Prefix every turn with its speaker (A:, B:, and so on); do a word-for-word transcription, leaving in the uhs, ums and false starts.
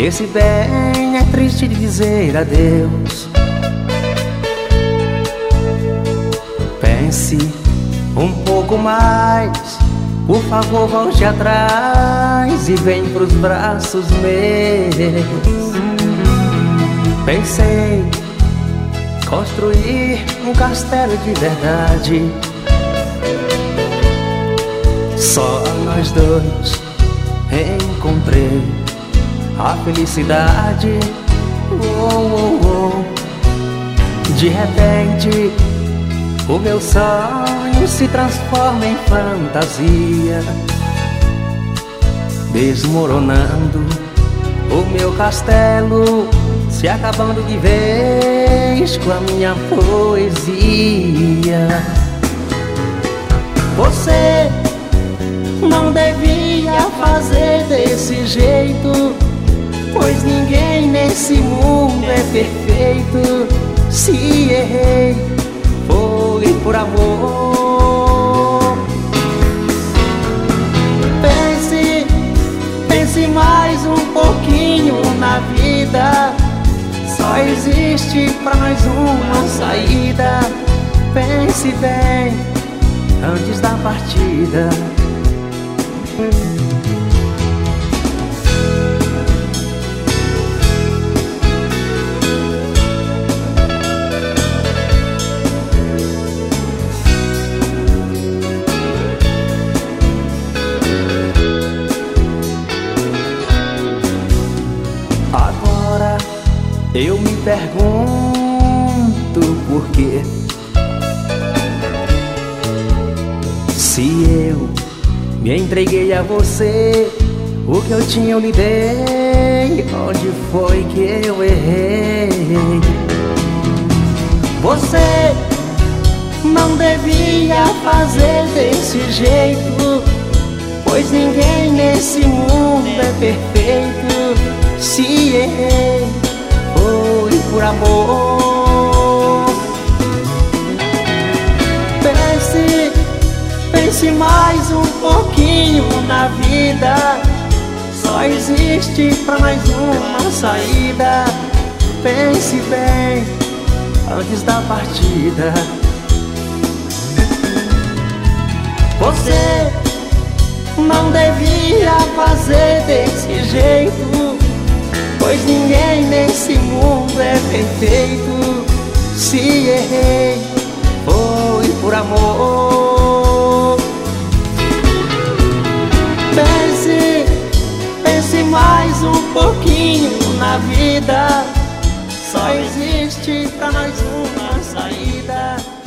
A: Esse bem é triste de dizer adeus. Pense um pouco mais, por favor volte atrás e vem pros braços meus. Pensei construir um castelo de verdade, só nós dois. Encontrei a felicidade. Oh, oh, oh. De repente o meu sonho se transforma em fantasia, desmoronando o meu castelo, se acabando de vez com a minha poesia. Você não devia fazer desse jeito, pois ninguém nesse mundo é perfeito. Se errei, foi por amor. Pense, pense mais um pouquinho na vida. Só existe pra nós uma saída. Pense bem antes da partida. Agora eu me pergunto por quê. Se eu me entreguei a você, o que eu tinha eu lhe dei. Onde foi que eu errei? Você não devia fazer desse jeito, pois ninguém nesse mundo é perfeito. Se errei, foi por amor. Pense, pense mais um pouquinho na vida. Só existe pra nós uma saída. Pense bem antes da partida. Você não devia fazer desse jeito, pois ninguém nesse mundo é perfeito. Se errei, foi por amor. Pense, pense mais um pouquinho na vida. Só existe pra nós uma saída.